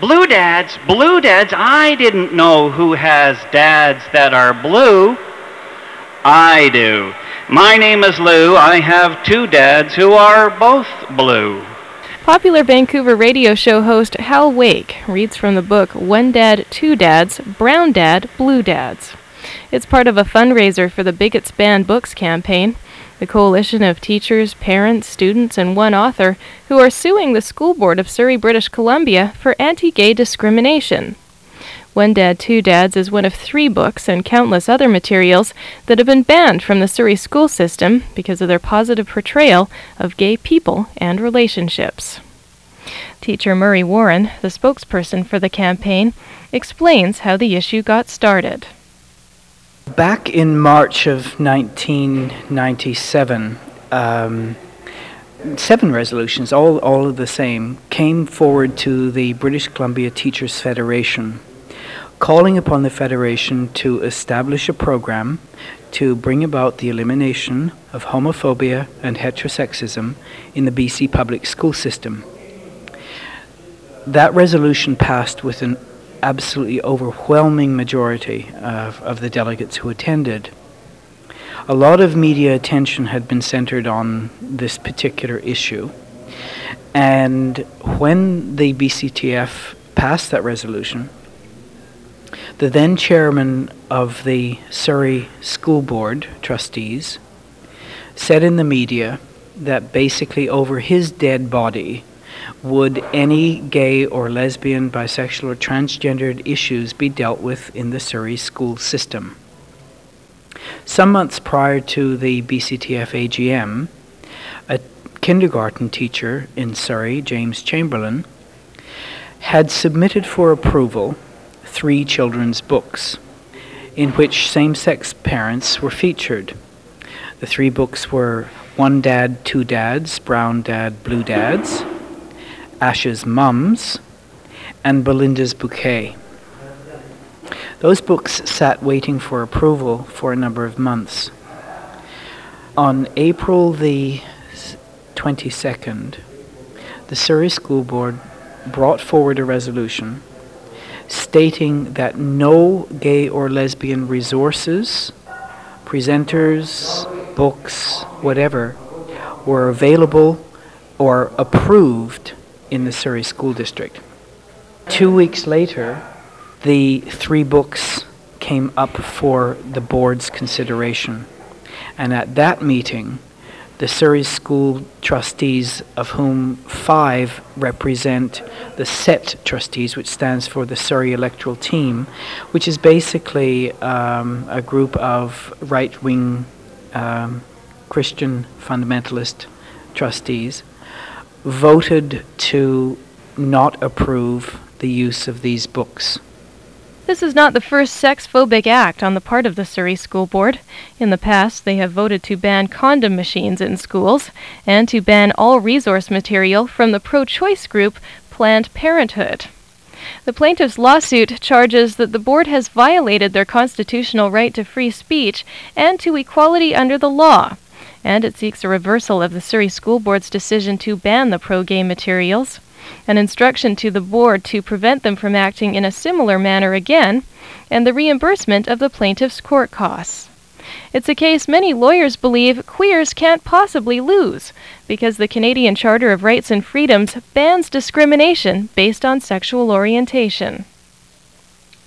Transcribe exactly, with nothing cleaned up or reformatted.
Blue dads? Blue dads? I didn't know who has dads that are blue. I do. My name is Lou. I have two dads who are both blue. Popular Vancouver radio show host Hal Wake reads from the book One Dad, Two Dads, Brown Dad, Blue Dads. It's part of a fundraiser for the Bigots Ban Books campaign, the coalition of teachers, parents, students, and one author who are suing the School Board of Surrey, British Columbia for anti-gay discrimination. One Dad, Two Dads is one of three books and countless other materials that have been banned from the Surrey school system because of their positive portrayal of gay people and relationships. Teacher Murray Warren, the spokesperson for the campaign, explains how the issue got started. Back in March of nineteen ninety-seven, um, seven resolutions, all, all of the same, came forward to the British Columbia Teachers Federation, calling upon the Federation to establish a program to bring about the elimination of homophobia and heterosexism in the B C public school system. That resolution passed with an absolutely overwhelming majority of, of the delegates who attended. A lot of media attention had been centered on this particular issue, and when the B C T F passed that resolution, the then chairman of the Surrey School Board trustees said in the media that basically over his dead body would any gay or lesbian, bisexual or transgendered issues be dealt with in the Surrey school system. Some months prior to the B C T F A G M, a kindergarten teacher in Surrey, James Chamberlain, had submitted for approval three children's books in which same-sex parents were featured. The three books were One Dad, Two Dads, Brown Dad, Blue Dads, Ash's Mums, and Belinda's Bouquet. Those books sat waiting for approval for a number of months. On April the twenty-second, the Surrey School Board brought forward a resolution stating that no gay or lesbian resources, presenters, books, whatever, were available or approved in the Surrey School District. Two weeks later, the three books came up for the board's consideration. And at that meeting, the Surrey School trustees, of whom five represent the S E T trustees, which stands for the Surrey Electoral Team, which is basically um, a group of right-wing um, Christian fundamentalist trustees, voted to not approve the use of these books. This is not the first sex-phobic act on the part of the Surrey School Board. In the past, they have voted to ban condom machines in schools and to ban all resource material from the pro-choice group Planned Parenthood. The plaintiff's lawsuit charges that the board has violated their constitutional right to free speech and to equality under the law, and it seeks a reversal of the Surrey School Board's decision to ban the pro-gay materials, an instruction to the board to prevent them from acting in a similar manner again, and the reimbursement of the plaintiff's court costs. It's a case many lawyers believe queers can't possibly lose, because the Canadian Charter of Rights and Freedoms bans discrimination based on sexual orientation.